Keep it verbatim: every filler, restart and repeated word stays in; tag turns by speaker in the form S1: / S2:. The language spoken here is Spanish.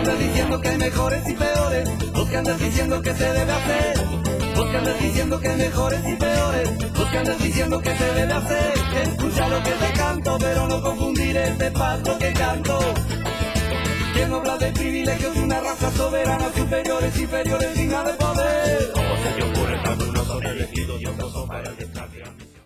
S1: andas diciendo que hay mejores y peores, vos que andas diciendo que se debe hacer, vos que andas diciendo que hay mejores y peores, vos que andas diciendo que se debe hacer. Escucha lo que te canto, pero no confundir este paso que canto. Quien habla de privilegios de una raza soberana, superiores, inferiores, digna de poder.
S2: Como se te ocurre, algunos son elegidos y otros son para el destino.